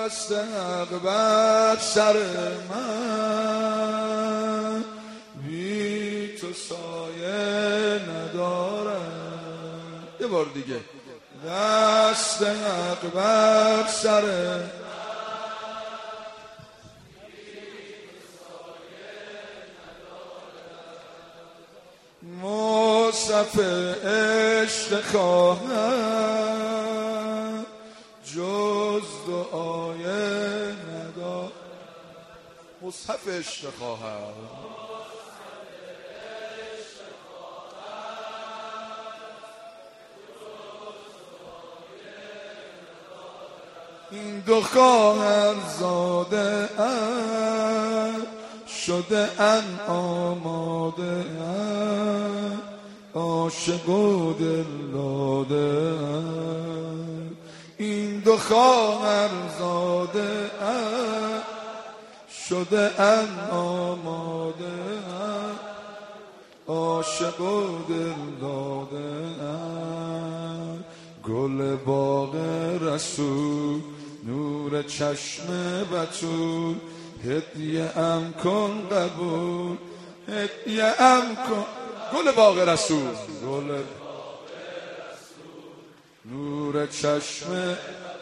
دست حق بر سر من، بی تو سایه ندارم. یه بار دیگه. دست حق بر سر من، مصحف عشق خواهم جز دعای ندارم. مصحف عشق خواهم این دو خواهر زاده ام شده ان آماده ام عاشق و دل داده ام. این دو خواهر زاده ام شده ان آماده ام عاشق و دل داده ام. گل باغ رسول نور چشم بتول هدیه ام کن قبول هدیه ام کن. گل باغ رسول گل نور چشم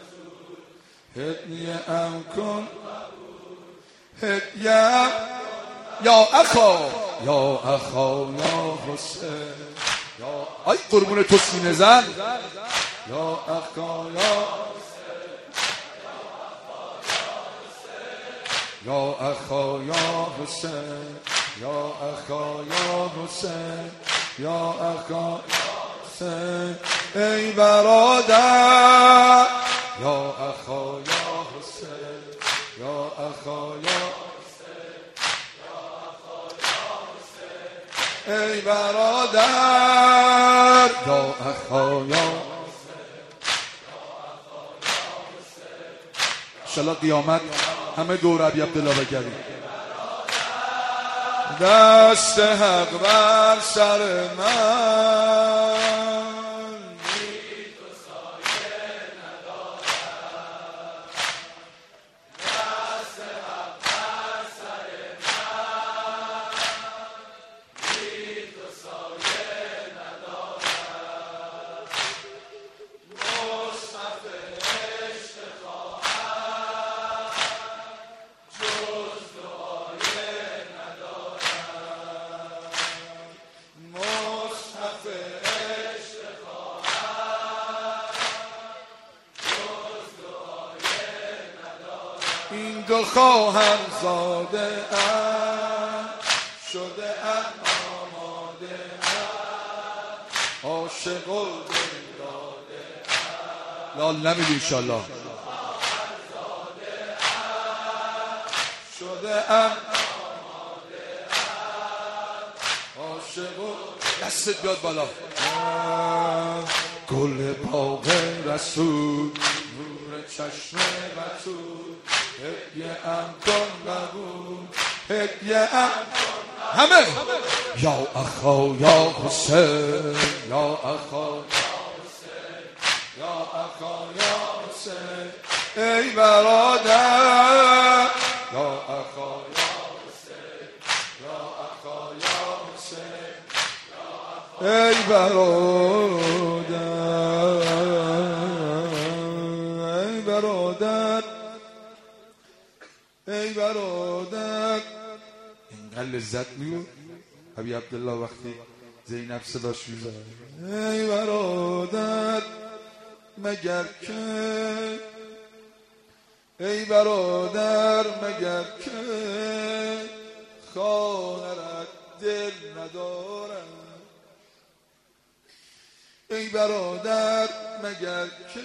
هدیه ام کن هدیه ام. یا اخا یا اخا یا حسین یا ای قربون تو سینه زن. یا اخا یا اخا یا حسین یا اخا یا حسین یا اخا حسین ای برادر. یا اخا یا حسین یا اخا یا حسین یا اخا یا حسین ای برادر. یا اخا یا انشالله قیامت همه دور ابی عبدالله بگردیم. دست حق بر سر من، بی تو سایه ندارم. دست حق بر سر من، بی تو سایه ندارم. مصحف عشق خواهم جز دعای ندارم. مصحف عشق خواهم جز دعای ندارم. این دو خواهر زاده ام شده ام آماده ام عاشق و دل داده ام. لال نمیدی انشالله. شده ام عاشق و دستت بیاد بالا. گل باغ رسول نور چشم بتول هدیه ام کن قبول هدیه ام همه. یا اخا یا حسین یا اخا یا اخا یا حسین ای برادر. یا اخا یا حسین یا اخا یا حسین ای برادر ای برادر ای برادر. اینقدر لذت می‌برد ابی عبدالله وقتی زینب صداش می‌زد. ای برادر مگر که ای برادر مگر که خواهرت دل ندارم. ای برادر مگر که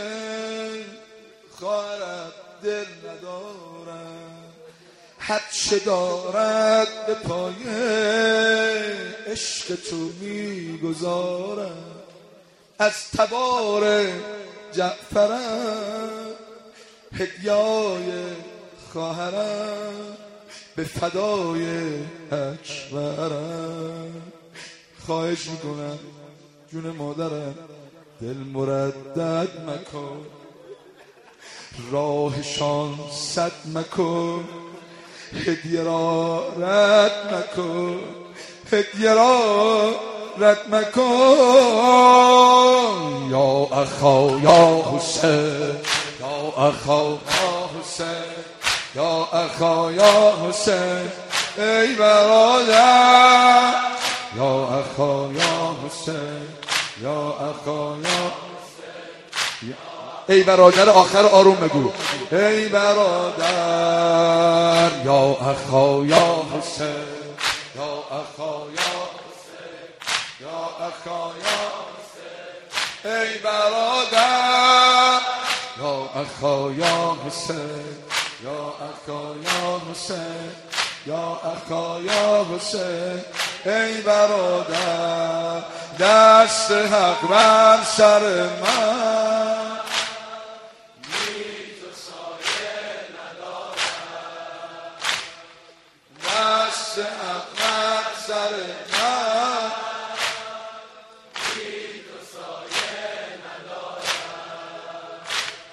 خواهرت دل ندارم. حد چه دارد به پای عشق تو میگذارم. از تبار جعفرم هدیای خواهرم به فدای اکبرم. خواهش میکنم جون مادرم دل مردد مکن راهشان سد مکن، هدیه را رد مکن، هدیه را رد مکن. یا اخا یا حسین، یا اخا یا حسین، یا اخا یا حسین ای برادر. یا اخا یا حسین، یا اخا یا ای برادر آخر آروم بگو. ای برادر یا اخا یا حسین، یا اخا یا حسین، یا اخا یا حسین ای برادر. یا اخا یا حسین، یا اخا یا حسین، یا اخا یا حسین ای برادر. دست حق بر سر من، دست حق بر سر من، بی تو سایه ندارم.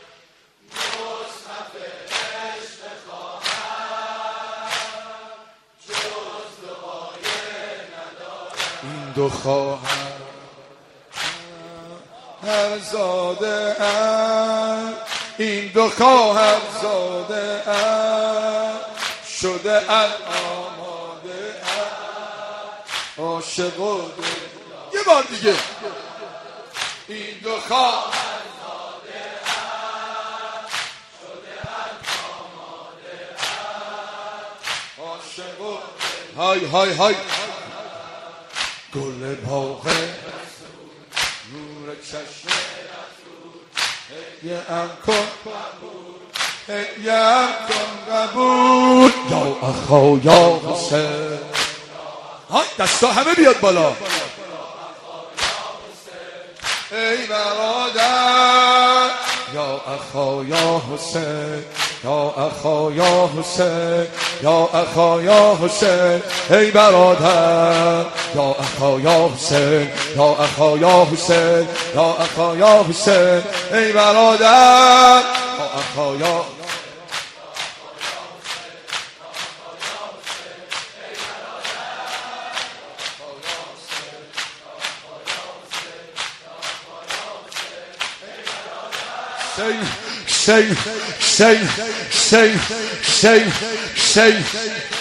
مصحف عشق خواهم، جز دعای ندارم. این دو خواهم هر زاده ام، این دو خواهر زاده ام، شده ام آماده ام، عاشق و دل. یه بار دیگه. این دو خواهر زاده ام، شده ام آماده ام، عاشق و دل. های های های. گل باغ نور چشم هدیه ام کن قبول، هدیه ام کن قبول. یا اخا یا حسین، های دستا همه بیاد بالا. ای برادر یا اخا یا حسین، یا اخا یا حسین، یا اخا یا حسین ای برادر. یا اخا یا حسین، یا اخا یا حسین، یا اخا یا حسین ای برادر. یا اخا یا Say